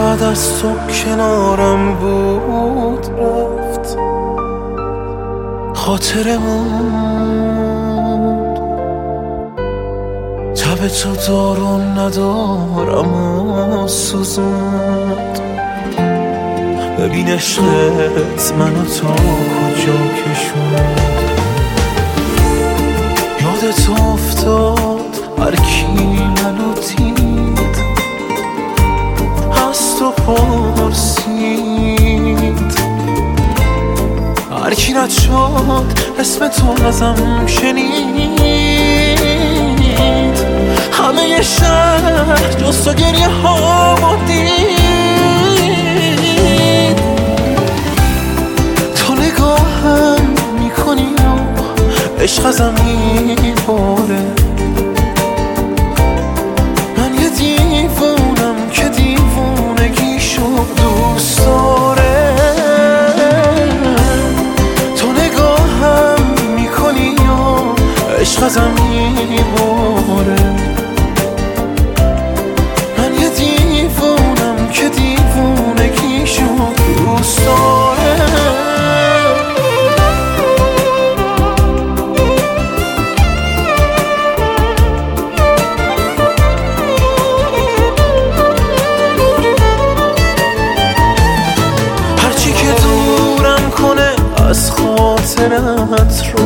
چقدر از تو کنارم بود رفت، خاطرمون تب تو دارو ندارم و سوزوند. ببین عشقت منو تا کجا کشوند. یادت افتاد هر کی منو دید از تو پرسید، هر کی نشد اسم تو ازم شنید. همه شهر جز تو گریه ها دید. تو نگاهم میکنی و عشق ازم میباره. من یه دیوونم که دیوونگیشو دوست داره. تو نگاهم میکنی و عشق ازم میباره. من یه دیوونم که دیوونگیشو دوست داره. از خاطرت رو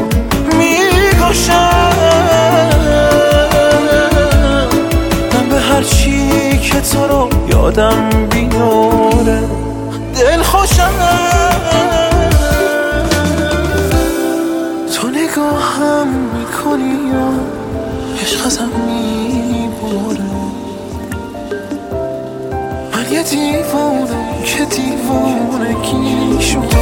میگشم. من به هر چی که تو رو یادم بیاره دل خوشم. تو نگاهم میکنی و عشق ازم میباره. من یه دیوانم که دیوانگی شد